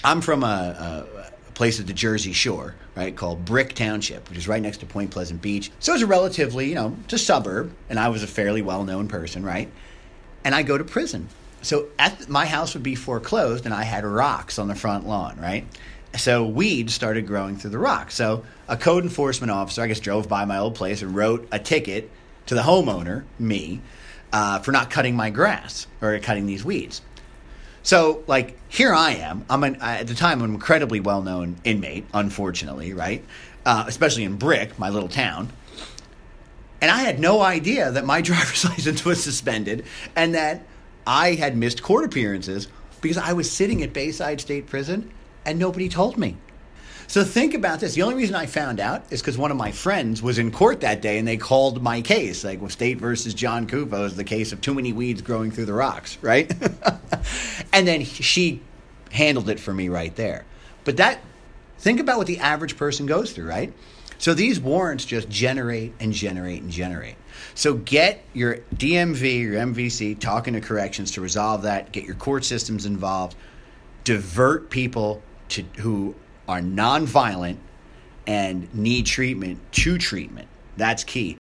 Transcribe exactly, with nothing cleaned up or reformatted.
I'm from a, a place at the Jersey Shore, right, called Brick Township, which is right next to Point Pleasant Beach. So it's a relatively, you know, it's a suburb, and I was a fairly well-known person, right? And I go to prison. So at my house would be foreclosed, and I had rocks on the front lawn, right? So weeds started growing through the rocks. So a code enforcement officer, I guess, drove by my old place and wrote a ticket to the homeowner, me, uh, for not cutting my grass or cutting these weeds. So, like, here I am. I'm an, at the time, an incredibly well-known inmate, unfortunately, right? Uh, especially in Brick, my little town. And I had no idea that my driver's license was suspended and that I had missed court appearances because I was sitting at Bayside State Prison and nobody told me. So think about this. The only reason I found out is because one of my friends was in court that day and they called my case, like with State versus John Kufos, the case of too many weeds growing through the rocks, right? And then she handled it for me right there. But that, think about what the average person goes through, right? So these warrants just generate and generate and generate. So get your D M V, your M V C, talking to corrections to resolve that. Get your court systems involved. Divert people to who are nonviolent and need treatment to treatment. That's key.